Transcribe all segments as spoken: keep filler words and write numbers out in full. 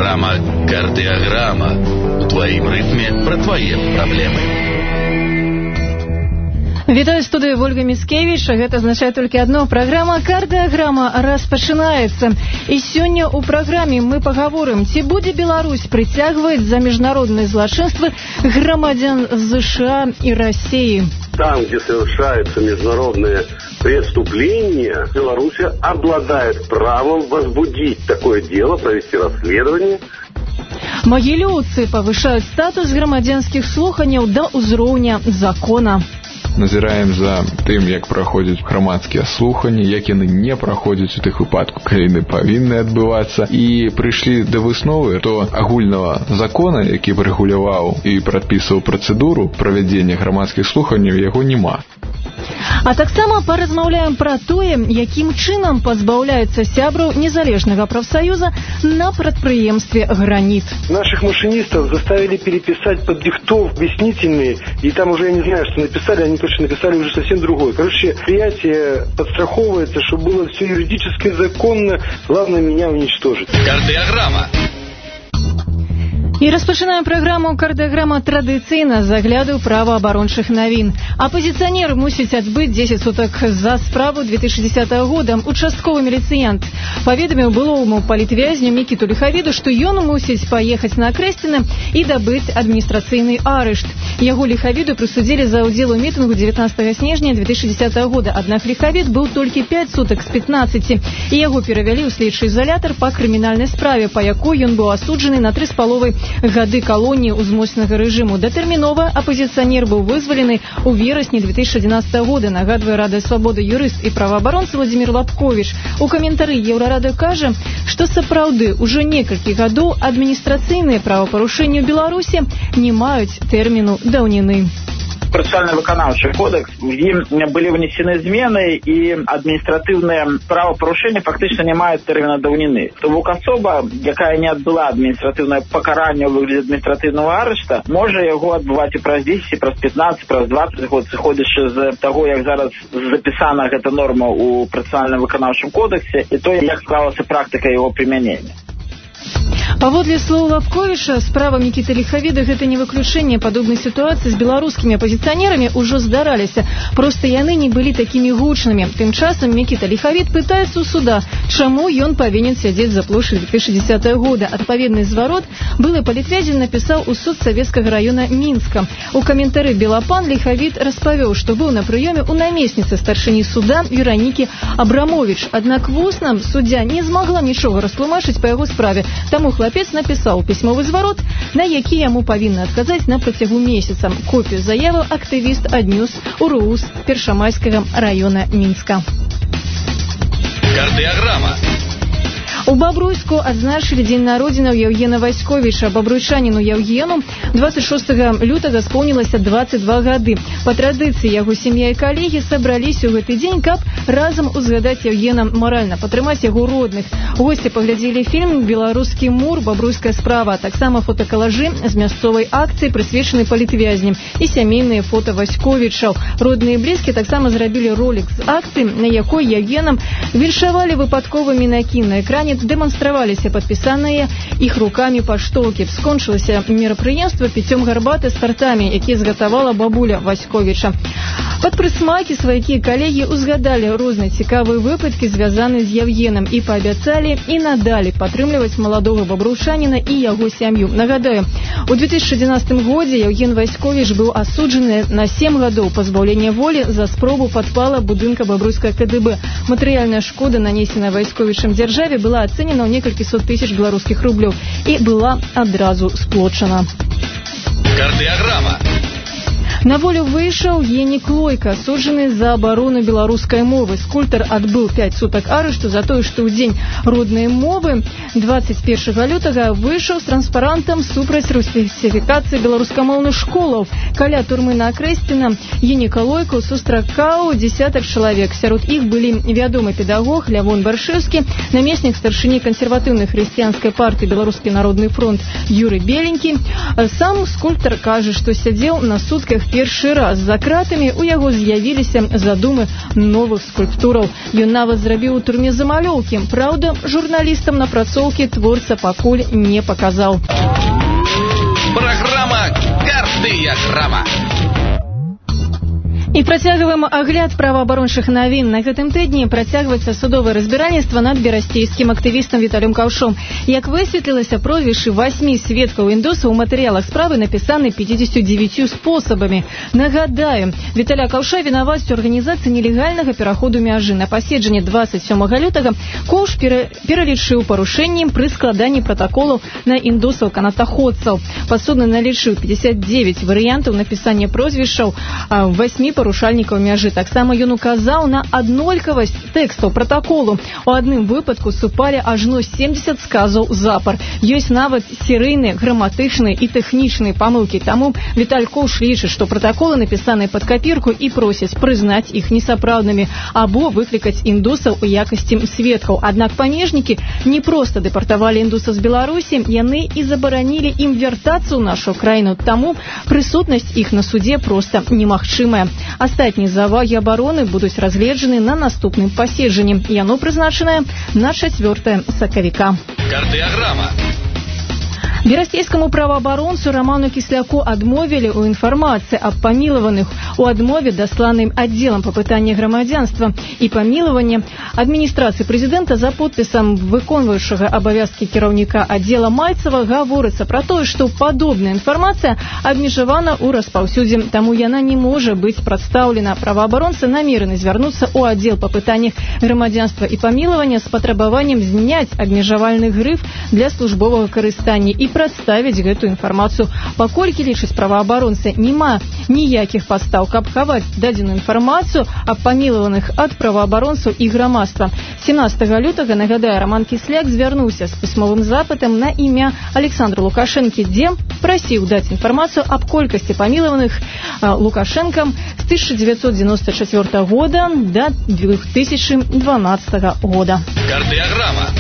Программа «Кардиограмма» у твоим ритме про твои проблемы. Вітаю студыю Ольга Міцкевіч. Гэта азначае толькі адно. Праграма «Кардыаграма» распачынаецца. І сёння ў праграме мы пагаворым, ці будзе Беларусь прыцягваць за міжнародныя злачынствы грамадзян США і России. Там, где совершаются международные преступления, Беларусь обладает правом возбудить такое дело, провести расследование. Магілёўцы павышаюць статус грамадзянскіх слуханняў да ўзроўня закона. Назіраем за тым, як праходзяць грамадскія слуханні, як яны не праходзяць у тых выпадках, калі яны павінны адбывацца, і прыйшлі да высновы, што агульнага закона, які б рэгуляваў і прадпісваў працэдуру правядзення грамадскіх слуханняў, яго няма. А таксама паразмаўляем пра тое, якім чынам пазбаўляюцца сябраў незалежнага прафсаюза на прадпрыемстве «Гранит». Наших машинистов заставили переписать под диктов объяснительные, и там уже, я не знаю, что написали, они точно написали уже совсем другое. Короче, предприятие подстраховывается, чтобы было все юридически законно, главное меня уничтожить. Кардиограмма. І распачынаем праграму «Кардыаграма» традыцыйна з агляду праваабарончых навін. Апозіцыянер мусіць адбыць дзесяць сутак за справу две тысячи десятого года. Участковы міліцыянт паведаміў былому палітвязню Мікіту Ліхавіду, што ён мусіць паехаць на Акрэсціна і дабыць адміністрацыйны арышт. Яго Ліхавіду прысудзілі за ўдзел у мітынгу дзевятнадцатого снежня две тысячи десятого года. Аднак Ліхавід быў толькі пяць сутак з пятнаццаці, і яго перавялі ў следчы ізалятар па крымінальнай справе, па якой ён быў асуджаны на тры з паловай гады калоніі ўзмоцнага рэжыму. Датэрмінова апозіцыянер быў вызвалены ў верасні две тысячи одиннадцатого года, нагадвае Рада свабоды юрыст і праваабаронца Владзімір Лапковіч. У каментары Еўрарада кажа, што сапраўды ўжо некалькі гадоў адміністрацыйныя правапарушэнні ў Беларусі не маюць тэрміну даўніны. Процессуально-выканаўчы кодекс, в ім былі внесены змены, і адміністратыўныя правапарушэнні фактычна не маюць тэрміна даўніны. То бок асоба, якая не адбыла адміністратыўнае пакаранне ў выглядзе адміністратыўнага арышта, можа яго адбываць і праз дзесяць, і праз пятнаццаць, праз дваццаць год, сыходзячы з таго, як зараз запісана гэта норма ў працэсуальна-выканаўчым кодексе, і то, як склалася практыка яго прымянення. Паводле слоў Лапковіча, справа Мікіты Ліхавіда гэта не выключэнне. Падобнай сітуацыі з беларускімі апозіцыянерамі ўжо здараліся. Проста яны не былі такімі гучнымі. Тым часам Мікіта Ліхавід пытаецца ў суда, чаму ён павінен сядзець за плошчай две тысячи десятого года. Адпаведны зварот былы палітвязень напісаў у суд Савецкага раёна Мінска. У каментары Белапан Ліхавід распавёў, што быў на прыёме ў намесніцы старшыні суда Веранікі Абрамовіч. Аднак вуснам суддзя не змагла нічога растлумачыць па яго справе. Таму хлапец напісаў пісьмовы зварот, на які яму павінны адказаць на працягу месяца. Копію заявы актывіст аднёс у РУС Першамайскага раёна Мінска. Кардиограмма. У Бабруйску адзначылі дзень народзінаў Яўгена Васьковіча. Бабруйчаніну Яўгену двадцать шостого лютага споўнілася двадцать два гады. Па традыцыі яго сям'я і калегі сабраліся ў гэты дзень, каб разам узгадаць Яўгена маральна, падтрымаць яго родных. Госці паглядзелі фільм «Беларускі мур. Бабруйская справа», а таксама фотакалажы з мясцовай акцыі, прысвечанай палітвязням, і сямейныя фота Васьковічаў. Родныя і блізкія таксама зрабілі ролик з акцыі, на якой Яўгенам віншавалі выпадковымі на кіна. На экране дэманстраваліся падпісаныя іх рукамі паштоўкі. Скончылася мерапрыемства піццём гарбаты з тартамі, які згатавала бабуля Васьковіча. Пад прысмакі сваякі калегі ўзгадалі розныя цікавыя выпадкі, звязаныя з Яўгенам, і паабяцалі і надалі падтрымліваць маладога бабруйчаніна і яго сям'ю. Нагадаю, у две тысячи одиннадцатом годзе Яўген Васьковіч быў асуджаны на сем гадоў пазбаўлення волі за спробу падпала будынка бабруйскага КДБ. Матэрыяльная шкода, нанесеная Васьковічам дзяржаве, была ацэнена ў некалькі сот тысяч беларускіх рублёў і была адразу сплочана. Кардиограмма. На волю выйшаў Енік Лойка, асуджаны за абарону беларускай мовы. Скульптар адбыў пяць сутак арышту за тое, што ў дзень роднай мовы двадцать первого лютага выйшаў з транспарантам супраць русифікацыі беларускамоўных школаў. Каля турмы на Акрэсціна Еніка Лойку сустракаў дзесятак чалавек. Сярод іх былі вядомы педагог Лявон Баршэўскі, намеснік старшыні кансерватыўнай хрысціянскай партыі Беларускі народны фронт Юрый Беленькі. Сам скульптар кажа, што сядзеў на сутках першы раз за кратамі у яго з'явіліся задумы новых скульптураў. Ён нават зрабіў у турме замалёўкі. Праўда, журналістам напрацоўкі творца пакуль не паказаў. Программа «Кардыяграма». І працягваем агляд праваабарончых навін. На гэтым тыдні працягваецца судовае разбіральніцтва над берасцейскім актывістам Віталем Каўшом. Як высветлілася, прозвішчы васьмі сведкаў індуса ў матэрыялах справы напісаны пятьдесят девять спосабамі. Нагадаю, Віталя Каўша вінавацяць у арганізацыі нелегальнага пераходу мяжы. На паседжанні двадцать сёмага лютага Каўш пералічыў парушэнні пры складанні пратаколаў на індусаў канатаходцаў. Падсудны налічыў пятьдесят девять варыянтаў напісання прозвішчаў васьмі парушальнікаў мяжы. Таксама ён указаў на аднолькавасць тэкстаў пратаколу. У адным выпадку супалі ажно семьдесят сказаў запар. Ёсць нават серыйныя, граматычныя і тэхнічныя памылкі. Таму Віталь Каўш лічыць, што пратаколы напісаныя пад капірку і просяць прызнаць іх несапраўднымі або выклікаць індусаў у якасці сведкаў. Аднак памежнікі не проста дэпартавалі індуса з Беларусі, яны і забаранілі ім вяртацца ў нашу краіну. Таму прысутнасць іх на судзе проста немагчымая. Астатнія завагі абароны будуць разгледжаны на наступным паседжанні. Яно прызначанае на чацвёртае сакавіка. Кардыяграма. Берасцейскаму праваабаронцу Роману Кісляку адмовілі ў інфармацыі аб памілаваных у адмове дасланым аддзелам па пытанні грамадзянства і памілавання адміністрацыі прэзідэнта за подпісам выконваючага абавязкі кіраўніка аддзела Мальцева гаворыцца пра тое, што падобная інфармацыя абмежавана ў распаўсюдзе, таму яна не можа быць прадстаўлена. Праваабаронцы намерены звярнуцца ў аддзел па пытаннях грамадзянства і памілавання з патрабаваннем зняць абмежавальны грыф для службовага карыстання і прадставіць гэтую інфармацыю. Паколькі, лічыць праваабаронцы, няма ніякіх падстаў, каб хаваць дадзеную інфармацыю аб памілаваных ад праваабаронцаў і грамадства. семнадцатага лютага, нагадаю, Роман Кісляк звярнуўся з пісьмовым запытам на імя Александра Лукашэнкі, дзе прасіў даць інфармацыю аб колькасці памілаваных Лукашэнкам з тысяча девятьсот девяносто четвёртого года да две тысячи двенадцатого года. Кардыяграма.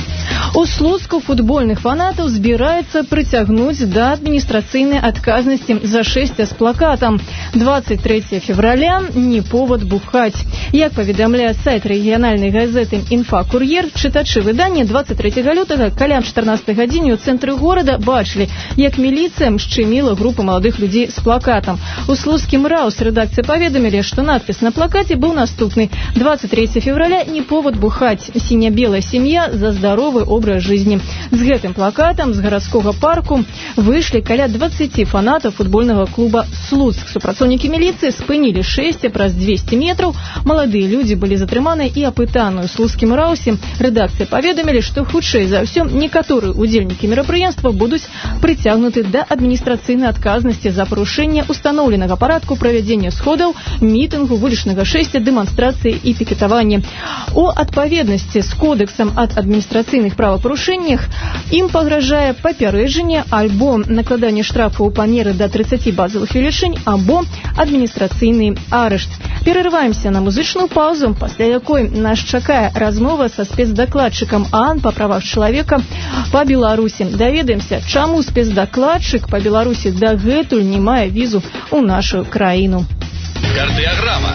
У Слуцку футбольных фанатаў збіраецца прыцягнуць да адміністрацыйнай адказнасці за шэсце з плакатам. двадцать третьего февраля не повод бухаць. Як паведамляе сайт рэгіянальнай газеты «Інфа-Кур'ер», чытачы выдання двадцать третьего лютага каля чатырнаццатай гадзіне ў цэнтры горада бачылі, як міліцыя шчыміла групу маладых людзей з плакатам. У слуцкім РАУ з рэдакцыі паведамілі, што надпіс на плакаце быў наступны: двадцать третьего февраля не повод бухаць. Синя-белая семья за здоровый образ жизни. З гэтым плакатам з гарадскога парку выйшлі каля двадцати фанатаў футбольнага клуба «Слуцк». Супрацоўнікі міліцыі спынілі шэсце праз двести метраў. Маладыя людзі былі затрыманыя і апытаныя. У слуцкім раусе рэдакцыі паведамілі, што хутчэй за ўсё некаторыя удзельнікі мерапрыемства будуць прыцягнуты да адміністрацыйнай адказнасці за парушэнне устаноўленага парадку правядзення сходаў, мітынгу, вулічнага шэсця, дэманстрацыі і пікетавання. У адпаведнасці з кодэксам ад адміністрацыйных правапарушэннях ім пагражае папярэджанне альбо накладанне штрафу ў памеры да тридцати базовых велічынь або адміністрацыйны арышт. Перарываемся на музычную паузу, пасля якой нас чакае размова са спецдакладчыкам ААН па правах чалавека па Беларусі. Даведаемся, чаму спецдакладчык па Беларусі дагэтуль не мае візу ў нашу краіну. Кардыяграма.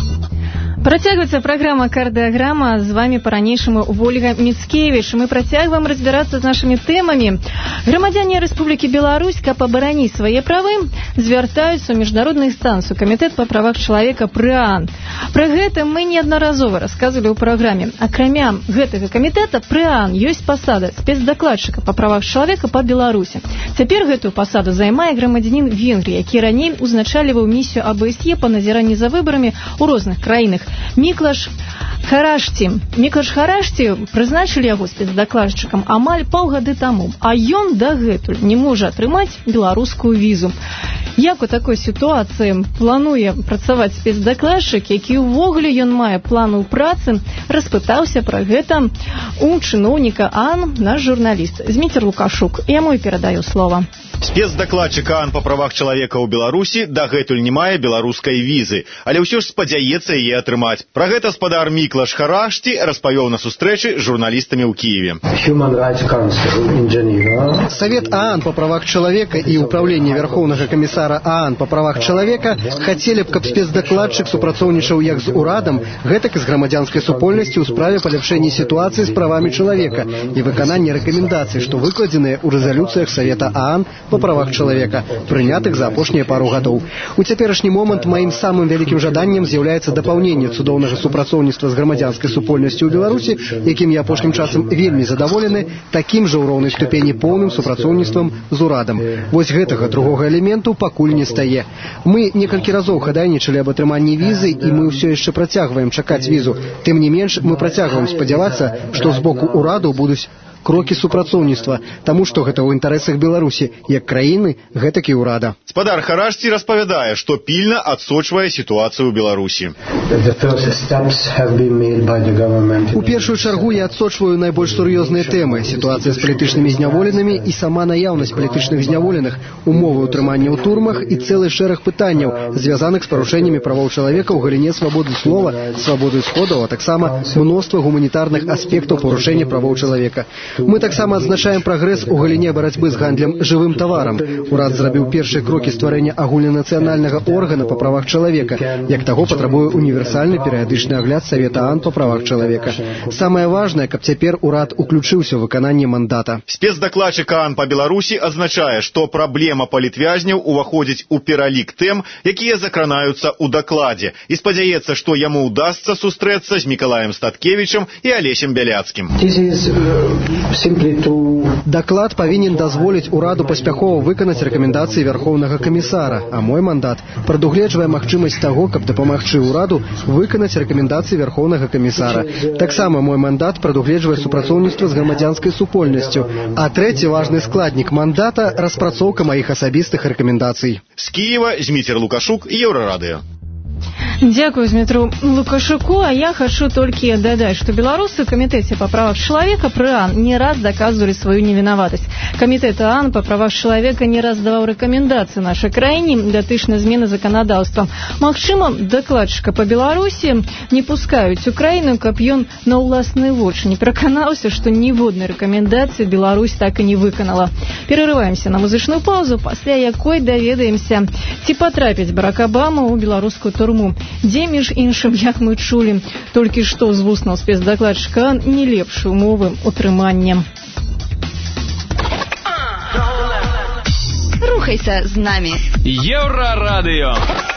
Працягваецца праграма «Кардыяграма». З вами па-ранейшаму Вольга Міцкевіч. Мы працягваем разбірацца з нашымі тэмамі. Грамадзяне Рэспублікі Беларусь, каб абараніць свае правы, звяртаюцца ў міжнародную інстанцыю Камітэт па правах чалавека пры ААН. Пра гэта мы неаднаразова расказвалі ў праграме. Акрамя гэтага камітэта пры ААН ёсць пасада спецдакладчыка па правах чалавека па Беларусі. Цяпер гэтую пасаду займае грамадзянін Венгрыі, які раней узначальваў місію АБСЕ па назіранні за выбарамі ў розных краінах. Міклаш Харашці. Міклаш Харашці прызначылі яго спецдакладчыкам амаль паўгады таму, а ён дагэтуль не можа атрымаць беларускую візу. Як у такой сітуацыі плануе працаваць спецдакладчык, які ўвогуле ён мае плану працы, распытаўся пра гэта у чыноўніка ААН наш журналіст Зміцер Лукашук. Яму і перадаю слова. Спецдакладчык ААН па правах чалавека ў Беларусі дагэтуль не мае беларускай візы, але ўсё ж спадзяецца яе атрымаць. Пра гэта спадар Міклаш Харашти распавёў на сустрэчы з журналістамі ў Киеве. Совет ААН по правах человека и Управление Верховного комиссара ААН по правах человека хотели б, каб спецдакладчык супрацоўнічаў як з урадам, гэтак і з грамадзянскай супольнасцю ў справе паляпшэння ситуации с правами человека и выканання рекомендаций, что выкладзеныя ў резолюциях Совета ААН по правах человека, прынятых за апошнія пару гадоў. У цяперашні момант маім самым вялікім жаданнем з'яўляецца дапаўненне цудоўнага супрацоўніцтва з грамадзянскай супольнасцю ў Беларусі, якім я апошнім часам вельмі задаволены, такім жа ў роўнай ступені поўным супрацоўніцтвам з урадам. Вось гэтага другога элементу пакуль не стае. Мы некалькі разоў хадайнічалі аб атрыманні візы, і мы ўсё яшчэ працягваем чакаць візу. Тым не менш, мы працягваем спадзявацца, што з боку ўраду будуць крокі супрацоўніцтва, таму што гэта ў інтарэсах Беларусі, як краіны, гэтак і ўрада. Спадар Харашти распавядае, што пільна адсочвае сітуацыю ў Беларусі. У першую чаргу я адсочваю найбольш сур'ёзныя тэмы: сітуацыя з палітычнымі зняволенымі і сама наяўнасць палітычных зняволеных, умовы ўтрымання ў турмах і цэлы шэраг пытанняў, звязаных з парушэннямі правоў чалавека ў галіне свабоды слова, свабоды сходаў, а таксама мноства гуманітарных аспектаў парушэння правоў чалавека. Мы таксама адзначаем прагрэс у галіне барацьбы з гандлем жывым таварам. Урад зрабіў першыя крокі стварэння агульнанацыянальнага органа па правах чалавека, як таго патрабуе універсальны перыядычны агляд Совета ААН па правах чалавека. Самае важнае, каб цяпер урад уключыўся ў выкананне мандата. Спецдакладчык ААН па Беларусі адзначае, што праблема палітвязняў уваходзіць у пералік тэм, якія закранаюцца ў дакладзе, і спадзяецца, што яму ўдасца сустрэцца з Мікалаем Статкевічам і Алесем Бяляцкім. Даклад павінен дазволіць ураду паспяхова выканаць рэкамендацыі Верховнага камісара, а мой мандат прадугледжвае магчымасць таго, каб дапамагчы ўраду выканаць рэкамендацыі Верховнага камісара. Таксама мой мандат прадугледжвае супрацоўніцтва з грамадзянскай супольнасцю. А трэці важны складнік мандата — распрацоўка маіх асабістых рэкамендацый. З Киева Зміцер Лукашук, Еўрарадыё. Дякую, Змітру Лукашуку. А я хочу толькі дадаць, што беларусы ў камітэце па правах чалавека пры ААН не раз даказвалі сваю невінаватасць. Камітэт ААН па правах чалавека не раз даваў рэкамендацыі нашай краіне датычна змены заканадаўства. Магчыма, дакладчыка па Беларусі не пускаюць у краіну, каб ён на ўласныя вочы не пераканаўся, што ніводнай рэкамендацыі Беларусь так і не выканала. Перарываемся на музычную паузу, пасля якой даведаемся, ці патрапіць Барак Абама ў беларускую турму, дзе, між іншым, як мы чулі толькі што з вуснаў спецдакладчыка, не лепшыя умовы утрымання. Рухайся з намі. Еўрарадыё.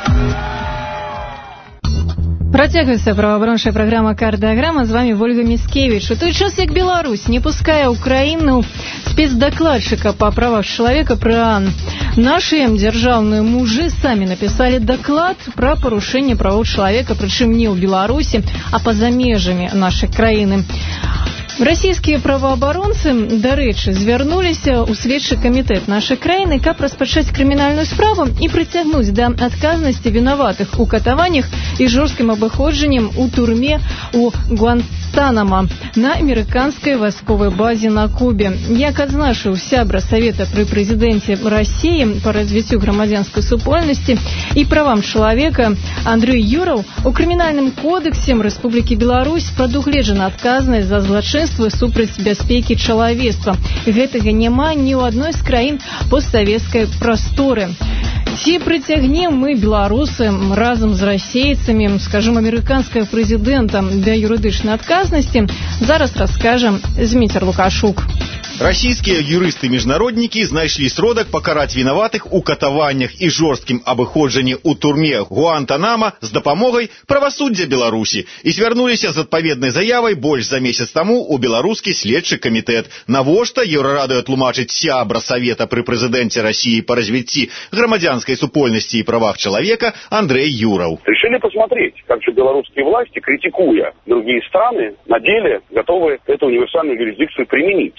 Працягваецца праваабарончая праграма «Кардыаграма». З вами Вольга Міскевіч. У той час, як Беларусь не пускае ў краіну спецдакладчыка па правах чалавека пры ААН, наши дзяржаўныя мужы самі напісалі даклад пра парушэнне правоў чалавека, прычым не ў Беларусі, а па-за межамі нашай краіны. Расійскія праваабаронцы, дарэчы, звярнуліся ў следчы камітэт нашай краіны, каб распачаць крымінальную справу і прыцягнуць да адказнасці вінаватых у катаваннях і жорсткім абыходжаннем у турме у Гуантанамо на амерыканскай вайсковай базе на Кубе. Як адзначыў сябра Савета пры прэзідэнце Расіі па развіццю грамадзянскай супольнасці і правам чалавека Андрэй Юраў, у крымінальным кодексе Рэспублікі Беларусь прадугледжана адказнасць за злачынства супраць бяспекі чалавецтва. Гэтага няма ні ў адной з краін постсавецкай прасторы. Ці прыцягнем мы, беларусы, разам з расейцамі, скажем, амерыканскага прэзідэнта да юрыдычнай адказнасці, зараз раскажам Зміцер Лукашук. Расійскія юрысты-міжнароднікі знайшлі сродак пакараць вінаватых у катаваннях і жорсткім абыходжанні ў турме Гуантанамо з дапамогай правасуддзя Беларусі і звярнуліся з адпаведнай заявай больш за месяц таму ў беларускі следчы камітэт. Навошта Еўрарадыё тлумачыць сябра Савета пры прэзідэнце Расіі па развіцці грамадзянскай супольнасці і правах чалавека Андрэй Юраў. Решили посмотреть, как же белорусские власти, критикуя другие страны, на деле готовы эту универсальную юрисдикцию применить.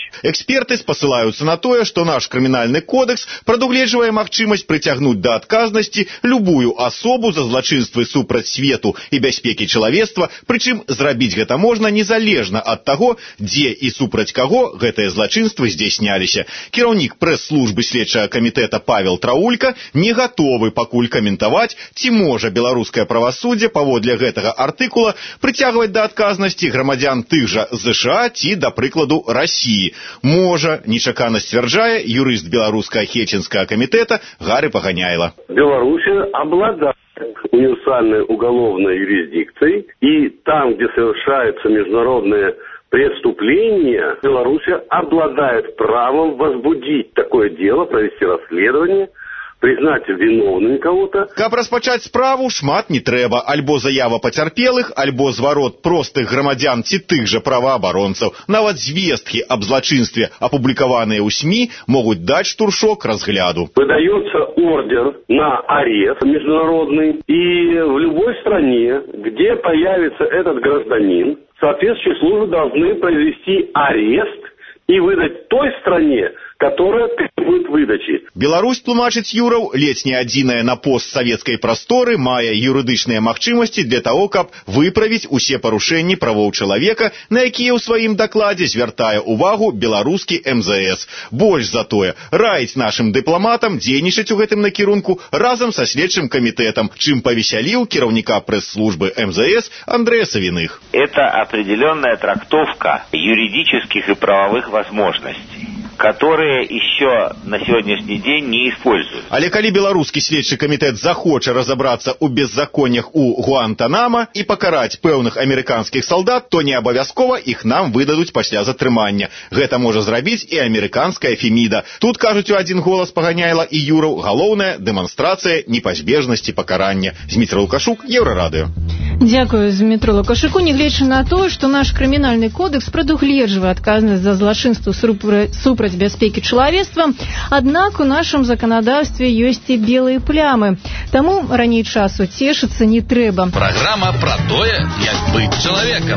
Эксперты спасылаются на тое, что наш крымінальны кодекс прадугледжвае магчымасць прыцягнуць да адказнасці любую асобу за злачынствы супраць свету і бяспекі чалавецтва, прычым зрабіць гэта можна незалежна ад таго, дзе і супраць каго гэтыя злачынствы здзяйсняліся. Кіраўнік прэс-службы следчага камітэта Павел Траўлька не гатовы пакуль каментаваць, ці можа беларускае правасуддзе паводле гэтага артыкула прыцягваць да адказнасці грамадзян тых жа ЗША ці, да прыкладу, Расіі. Можа, нечакана сцвярджае юрыст беларускага Хельсінскага камітэта Гары Паганяйла. Беларусь обладает универсальной уголовной юрисдикцией, и там, где совершаются международные преступления, Беларусь обладает правом возбудить такое дело, провести расследование, признать виновным кого-то. Каб распачаць справу, шмат не трэба. Альбо заява пацярпелых, альбо зварот простых грамадзян ці тых жа праваабаронцаў. Нават звесткі аб злачынстве, апублікаваныя ў СМИ, могуць даць штуршок разгляду. Выдается ордер на арест международный, и в любой стране, где появится этот гражданин, соответствующие службы должны произвести арест и выдать той стране, которая требует выдачи. Беларусь, тлумачыць Юраў, ледзь не адзіная на постсавецкай прасторы, мае юрыдычныя магчымасці для таго, каб выправіць усе парушэнні правоў чалавека, на якія ў сваім дакладзе звяртае ўвагу беларускі эм зэ эс. Больш за тое, раіць нашым дыпламатам дзейнічаць у гэтым накірунку разам са следчым камітэтам, чым павесяліў кіраўніка прэс-службы эм зэ эс Андрэя Савіных. Это определенная трактовка юридических и правовых возможностей, которые еще на сегодняшний день не используют. Але калі беларускі следчы камітэт захоча разобрацца ў беззаконнях у Гуантанамо і пакараць пэўных амерыканскіх салдат, то не абавязкова іх нам выдадуць пасля затрымання. Гэта можа зрабіць і амерыканская Феміда. Тут, кажуць у адзін голас Паганяйла і Юраў, галоўная дэманстрацыя непазбежнасці пакарання. Зміцер Лукашук, Еўрарадыё. Дзякую, Змітру Лукашуку. Нягледзячы на тое, што наш крымінальны кодекс прадугледжвае адказнасць за злачынства супраць бяспекі чалавецтва, аднак у нашым заканадаўстве ёсць і белыя плямы. Таму раней часу цешыцца не трэба. Программа про тое, як быць чалавекам.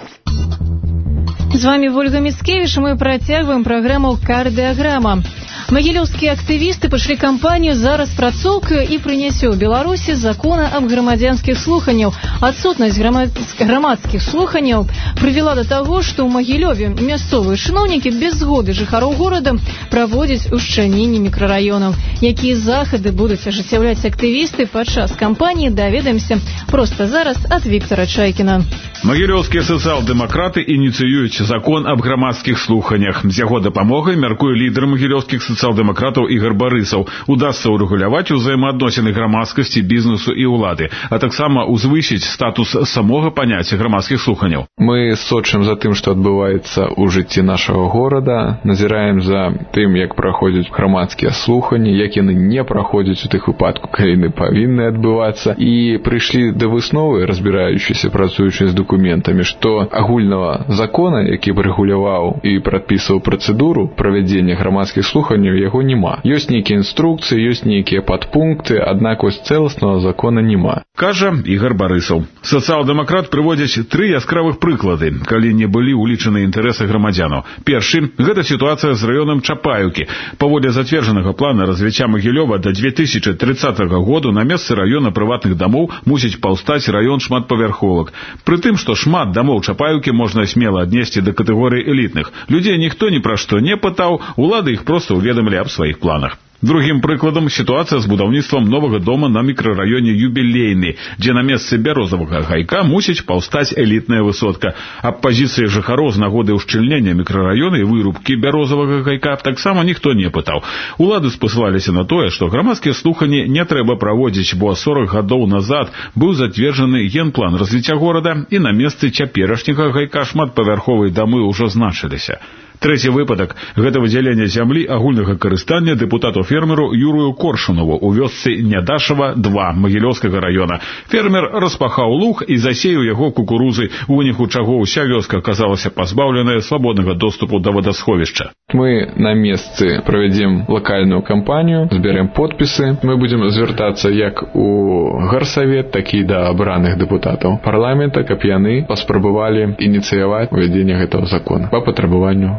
З вами Вольга Міцкевіч, мы працягваем праграму «Кардыаграма». Магілёўскія актывісты пачалі кампанію за распрацоўку і прынясце ў Беларусі закона аб грамадзянскіх слуханняў. Адсутнасць грамадскіх слуханняў прывяла да таго, што ў Магілёве мясцовыя чыноўнікі без згоды жыхароў горада праводзяць ушчаненне мікрараёнаў. Якія захады будуць ажыццяўляць актывісты падчас кампаніі, даведаемся проста зараз ад Віктора Чайкіна. Магілёўскія сацыял-дэмакраты ініцыююць закон аб грамадскіх слуханнях. З яго дапамогай, мяркуе лідар магілёўскіх сацыял-дэмакратаў Ігар Барысаў, удасца ўрэгуляваць узаемаадносіны грамадскасці, бізнесу і ўлады, а таксама узвысіць статус самога паняцця грамадскіх слуханняў. Мы сочым за тым, што адбываецца ў жыцці нашага горада, назіраем за тым, як праходзяць грамадскія слуханні, як яны не праходзяць у тых выпадках, калі яны павінны адбывацца, і прыйшлі да высновы, разбіраючыся, працуючы з документамі, што агульнага закона, які б рэгуляваў і прадпісваў працэдуру правядзення грамадскіх слуханняў, яго няма. Ёсць нейкія інструкцыі, ёсць нейкія падпункты, аднак вось цэласнага закона няма. Кажа Ігар Барысаў. Сацыял-дэмакрат прыводзіць тры яскравых прыклады, калі не былі ўлічаны інтарэсы грамадзянаў. Першы – гэта сітуацыя з раёнам Чапаюкі. Паводле зацверджанага плана развіцця Магілёва да две тысячы трыццатага году на месцы раёна прыватных дамоў мусіць паўстаць раён шматпавярховак. Прытым, што шмат дамоў Чапаюкі можна смела аднесці да катэгорыі элітных. Людзей ніхто ні пра што не пытаў, улады іх проста уведамілі аб сваіх планах. Другім прыкладам сітуацыя з будаўніцтвам новага дома на мікрараёне Юбілейны, дзе на месцы бярозавага гайка мусіць паўстаць элітная высотка. Аб пазіцыі жыхароў з нагоды ўшчыльнення мікрараёна і вырубкі бярозавага гайка таксама ніхто не пытаў. Улады спасылаліся на тое, што грамадскія слуханні не трэба праводзіць, бо сорак гадоў назад быў зацверджаны генплан развіцця горада, і на месцы цяперашняга гайка шматпавярховыя дамы ўжо значыліся. Трэці выпадак – гэта выдзяленне зямлі агульнага карыстання дэпутату-фермеру Юрыю Коршунову ў вёсцы Нядашава два Магілёўскага раёна. Фермер распахаў луг і засеяў яго кукурузай, у выніку чаго ўся вёска аказалася пазбаўленая свабоднага доступу да вадасховішча. Мы на месцы правядзем лакальную кампанію, зберем подпісы. Мы будзем звяртацца як у гарсавет, так і да абраных дэпутатаў парламента, каб яны паспрабавалі ініцыяваць увядзенне гэтага закона па патрабаванню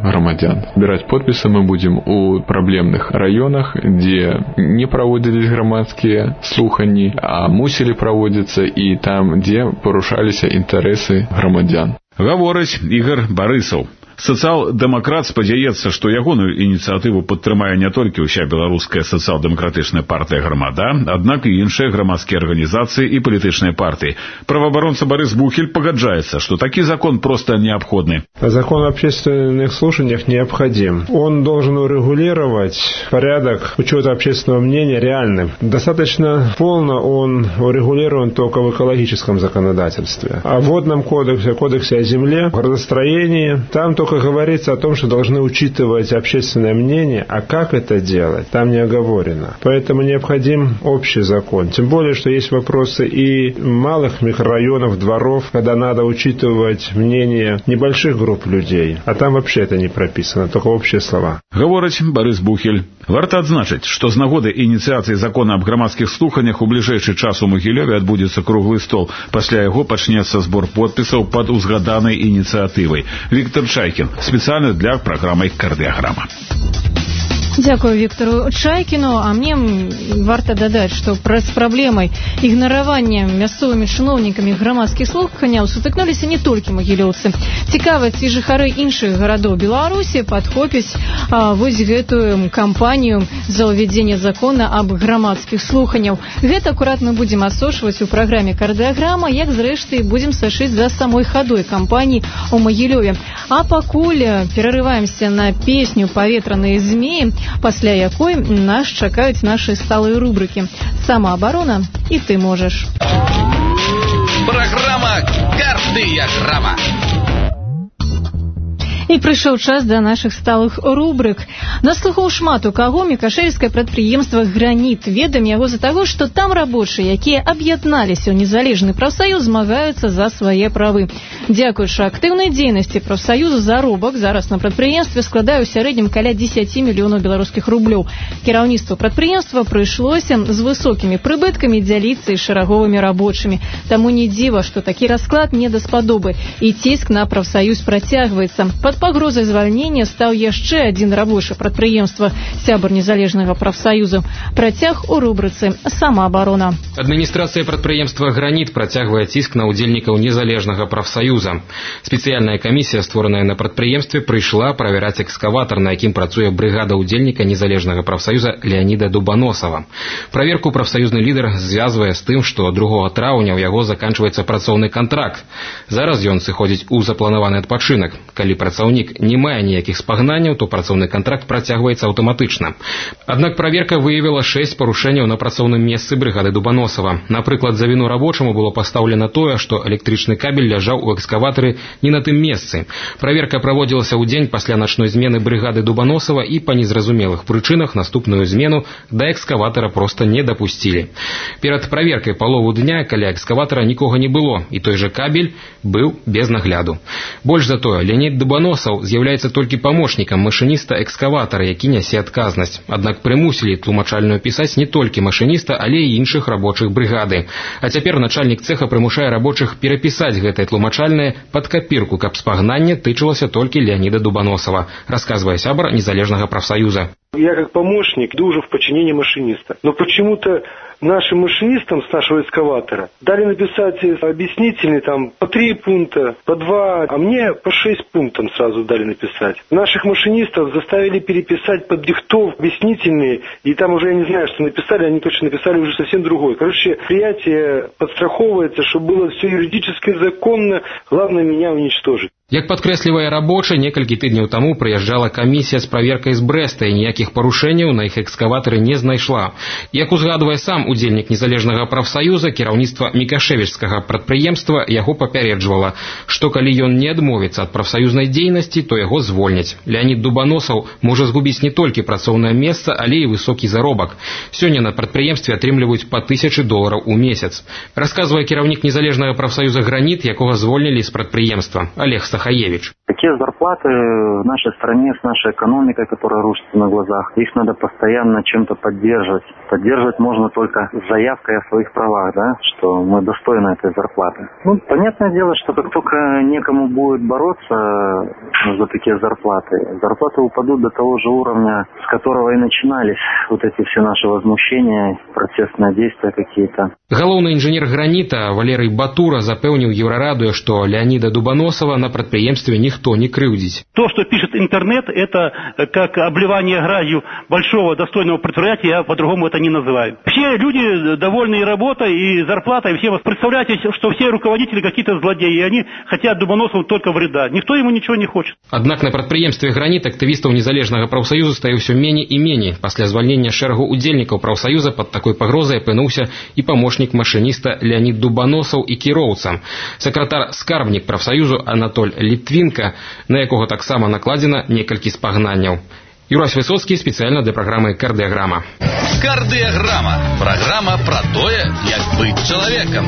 громадян. Собирать подписи мы будем у проблемных районах, где не проводились громадские слухания, а мусили проводиться, и там, где порушались интересы громадян. Гаворыць Ігор Барысаў. Сацыял-дэмакрат спадзяецца, што ягоную ініцыятыву падтрымае не толькі ўся беларуская сацыял-дэмакратычная партыя «Грамада», аднак і іншыя грамадскія арганізацыі і палітычныя партыі. Праваабаронца Барыс Бухель пагаджаецца, что такі закон просто необходный. Закон о общественных слушаниях необходим. Он должен урегулировать порядок учета общественного мнения реальным. Достаточно полно он урегулирован только в экологическом законодательстве. А в водном кодексе, кодексе о земле, градостроении, там только говорится о том, что должны учитывать общественное мнение, а как это делать, там не оговорено. Поэтому необходим общий закон. Тем более, что есть вопросы и малых микрорайонов, дворов, когда надо учитывать мнение небольших групп людей. А там вообще это не прописано, только общие слова. Гаворыць Барыс Бухель. Варта адзначыць, што з нагоды ініцыяцыі закона аб грамадскіх слуханнях у бліжэйшы час у Магілёве адбудзецца круглы стол. Пасля яго пачнецца збор подпісаў пад узгаданай ініцыятывай. Віктор Чайкін, специально для программы «Кардиограмма». Дякую Виктору Чайкину. А мне варта дадаць, што з праблемай ігнаравання мясцовымі чыноўнікамі грамадскіх слуханяў сутыкнуліся не толькі магілёўцы. Цікава, ці жыхары іншых гарадоў Беларусі падхопяць а, вось гэтую кампанію за ўвядзенне закона аб грамадскіх слуханяў. Гэта акурат мы будзем асочваць у праграме «Кардыаграма», як зрэшты будзем сачыць за самой хадой кампаніі ў Магілёве. А пакуль перарываемся на песню «Паветраныя змеі», пасля якой нас чакаюць нашы сталыя рубрыкі «Самаабарона» і «Ты можаш». Праграма «Кардыаграма». І прыйшоў час да нашых сталых рубрык. Наслухаў шмат у каго мікашэвскае прадпрыемства «Граніт». Ведам яго за таго, што там рабочыя, якія аб'ядналіся ў незалежны прафсаюз, змагаюцца за свае правы. Дзякуючы актыўнай дзейнасці прафсаюзу заробак зараз на прадпрыемстве складае ў сярэднім каля дзесяць мільёнаў беларускіх рублёў. Кіраўніцтву прадпрыемства прыйшлося з высокімі прыбыткамі дзяліцца і шараговымі рабочымі. Таму не дзіва, што такі расклад не даспадобы, і ціск на прафсаюз працягваецца. Пад пагрозай звальнення стаў яшчэ адзін рабочы прадпрыемства, сябар незалежнага прафсаюзу. Працяг у рубрыцы «Самаабарона». Адміністрацыя прадпрыемства «Граніт» працягвае ціск на ўдзельнікаў незалежнага прафсаюза. Спецыяльная камісія, створаная на прадпрыемстве, прыйшла правяраць экскаватар, на якім працуе брыгада ўдзельніка незалежнага прафсаюза Леаніда Дубаносава. Праверку прафсаюзны лідар звязвае з тым, што другога траўня ў яго заканчваецца працоўны кантракт. Зараз ён сыходзіць у запланаваны адпачынак. Калі працаўнік не мае ніякіх спагнанняў, то працоўны кантракт працягваецца аўтаматычна. Аднак праверка выявіла шэсць парушэнняў на працоўным месцы брыгады Дубаносава. Напрыклад, за віну рабочаму было пастаўлена тое, што электрычны кабель ляжаў у экскаватары не на тым месцы. Праверка праводзілася ў дзень пасля начной змены брыгады Дубаносава, і па незразумелых прычынах наступную змену да экскаватара проста не дапусцілі. Перад праверкай палову дня каля экскаватара нікога не было, і той жа кабель быў без нагляду. Больш за тое, Леонид Дубаносаў з'яўляецца толькі памочнікам машыніста экскаватара, які нясе адказнасць. Аднак прымусілі тлумачальную пісаць не толькі машыніста, але і іншых рабочых брыгады. А цяпер начальнік цеха прымушае рабочых перапісаць гэтае тлумачальнае пад капірку, каб спагнанне тычылася толькі Леонида Дубаносава, расказвае сябар незалежнага прафсаюза. Я как помощник иду уже в подчинении машиниста. Но почему-то нашим машинистам с нашего экскаватора дали написать объяснительные там по три пункта, по два, а мне по шесть пунктов сразу дали написать. Наших машинистов заставили переписать под диктов объяснительные, и там уже я не знаю, что написали, они точно написали уже совсем другое. Короче, предприятие подстраховывается, чтобы было все юридически законно, главное меня уничтожить. Як падкрэслівае рабочы, некалькі тыдняў таму прыязджала камісія з праверкай з Брэста, і ніякіх парушэнняў на іх экскаватары не знайшла. Як узгадвае сам удзельнік незалежнага прафсаюза, кіраўніцтва мікашэвічскага прадпрыемства яго папярэджвала, што калі ён не адмовіцца ад прафсаюзнай дзейнасці, то яго звольняць. Леонид Дубаносаў можа згубіць не толькі працоўнае месца, але і высокі заробак. Сёння на прадпрыемстве атрымліваюць па тысячы долараў у месяц. Расказвае кіраўнік незалежнага прафсаюза «Граніт», якога звольнілі з прадпрыемства. Олег Сахаевич. Такие зарплаты в нашей стране с нашей экономикой, которая рушится на глазах, их надо постоянно чем-то поддерживать. Поддерживать можно только заявкой о своих правах, да, что мы достойны этой зарплаты. Ну, понятное дело, что как только некому будет бороться за такие зарплаты, зарплаты упадут до того же уровня, с которого и начинались вот эти все наши возмущения, протестные действия какие-то. Галоўны інжынер граніта Валерый Батура запэўніў Еўрарадыё, што Леонида Дубаносова на прадпрыемстве ніхто не крыўдзіць. То, что пишет интернет, это как обливание грязью большого достойного предприятия, я по-другому это не называю. Все люди довольны и работой, и зарплатой, и все. Представляете, что все руководители какие-то злодеи, и они хотят Дубаносову только вреда. Никто ему ничего не хочет. Аднак на прадпрыемстве граніт актывістаў незалежнага прафсаюза стае ўсё меней і меней. Пасля звальнення шэрагу удзельнікаў прафсаюза пад такой пагрозай апынуўся і памочнік машыніста Леонид Дубаносаў і кіроўца. Сакратар скарбнік прафсаюзу Анатоль Літвінка, на якого таксама накладзена некалькі спагнанняў. Юрась Высоцкі спецыяльна для праграмы «Кардыаграма». «Кардыаграма» – праграма пра тое, як быць чалавекам.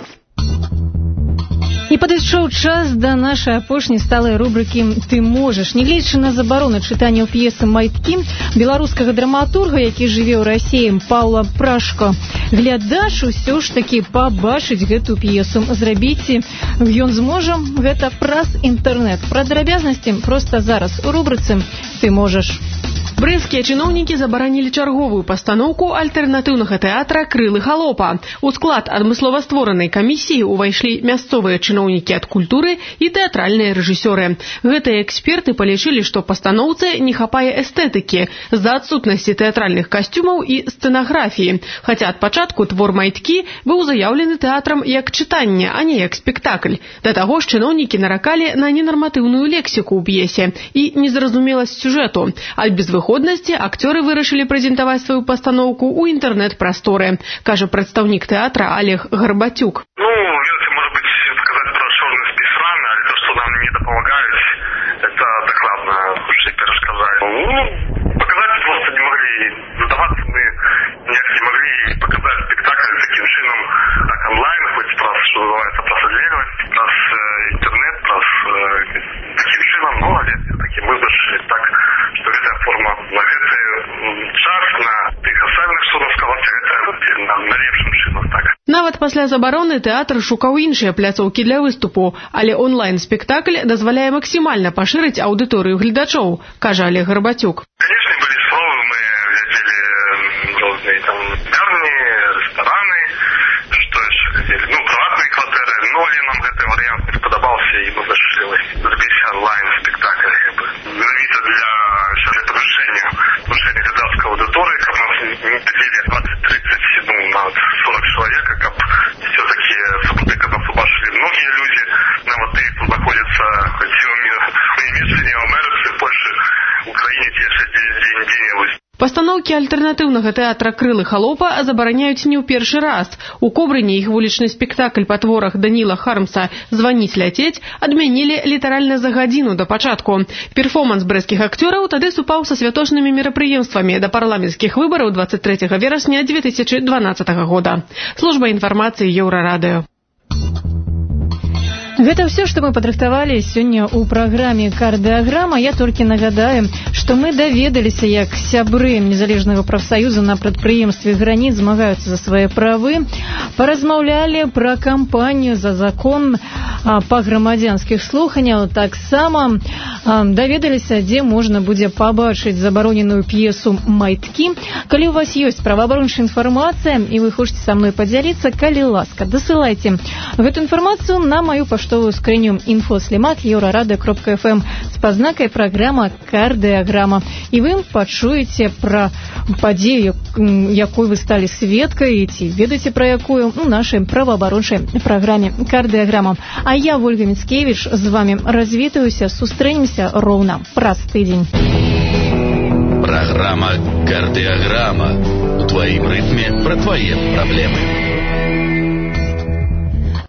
І падышоў час да нашай апошняй сталай рубрыкі «Ты можаш». Нягледзячы на забарону чытання п'есы «Майткі» беларускага драматурга, які жыве ў Расіі, Паўла Прашко, глядач усё ж такі пабачыць гэту п'есу. Зрабіце ён зможа гэта праз інтэрнэт. Пра падрабязнасці проста зараз у рубрыцы «Ты можаш». Брэсцкія чыноўнікі забаранілі чарговую пастаноўку альтэрнатыўнага тэатра «Крылы халопа». У склад адмыслова створанай камісіі ўвайшлі мясцовыя чыноўнікі ад культуры і тэатральныя рэжысёры. Гэтыя эксперты палічылі, што пастаноўцы не хапае эстэтыкі з-за адсутнасці тэатральных касцюмаў і сцэнаграфіі. Хаця ад пачатку твор «Майткі» быў заяўлены тэатрам як чытанне, а не як спектакль. Да таго ж чыноўнікі наракалі на ненарматыўную лексіку ў п'есе і незразумеласць сюжэту, а без выходу Ходнасці акцёры вырашылі прэзентаваць сваю пастаноўку ў інтэрнэт-прасторы, кажа прадстаўнік тэатра Олег Гарбатюк. Ну, ведаце, может быть, сказаць пра чорны спіс рано, але то, што нам не дапамагаюць, это дакладна хутчэй перашкаджае. Ну, паказаць просто не маглі, задавацца мы ніяк не маглі паказаць спектакль такім чынам, так онлайн, хоць праз, што называецца, праз адлегласць, праз інтэрнэт, праз такім чынам, ну, але все-таки мы вырашылі так, што гэтая форма на гэты час, на тых асальных судовскалах, гэта на, на лепшым чынам, так. Нават пасля забароны тэатр шукаў іншыя пляцоўкі для выступу, але онлайн-спектакль дазваляе максімальна пашырыць аўдыторыю гледачоў, кажа Олег Гарбатюк. Конечно, былі словы, мы глядзелі розныя там карні, рэстараны, што яшчэ глядзелі, ну, прыватныя кватэры, но але нам гэты варыянт не спадабаўся, і мы вырашылі зрабіць онлайн-спектакль, менавіта для повышения, повышения глядацкой аудитории, как у нас не делили двадцать-тридцать, ну, на сорок человек, как все-таки сапраўды, когда нас убачили многие люди, на вот их находятся коллективами в Німеччине, в Америке, в Польше, в Украине, те же день-день. Пастаноўкі альтэрнатыўнага тэатра «Крылы халопа» забараняюць не ў першы раз. У Кобрыне іх вулічны спектакль па творах Даніла Хармса «Званіць ляцець» адмянілі літаральна за гадзіну да пачатку. Перформанс брэсцкіх акцёраў тады супаў са святочнымі мерапрыемствамі да парламенцкіх выбараў двадцать третьего верасня две тысячи двенадцатого года. Служба інфармацыі Еўрарадыё. Гэта ўсё, што мы падрыхтавалі сёння ў праграме «Кардыаграма». Я толькі нагадаю, што мы даведаліся, як сябры незалежнага прафсаюза на прадпрыемстве «Граніт» змагаюцца за свае правы, паразмаўлялі пра кампанію за закон па грамадзянскіх слуханняў, таксама даведаліся, дзе можна будзе пабачыць забароненую п'есу «Майткі». Калі у вас ёсць праваабарончая інфармацыя і вы хочаце са мной падзяліцца, калі ласка, дасылайце гэту інфармацыю на маю паштовую скрыню info слімак еўрарадыё кропка эф эм з пазнакай праграма «Кардыаграма». І вы пачуеце пра падзею, якой вы сталі сведкай, ці ведаеце пра якую у нашай праваабарончай праграме «Кардыаграма». А я, Ольга Міцкевіч, з вами развітаюся, сустрэнемся роўна праз тыдзень. Праграма «Кардыаграма» у тваім рытме пра твае праблемы.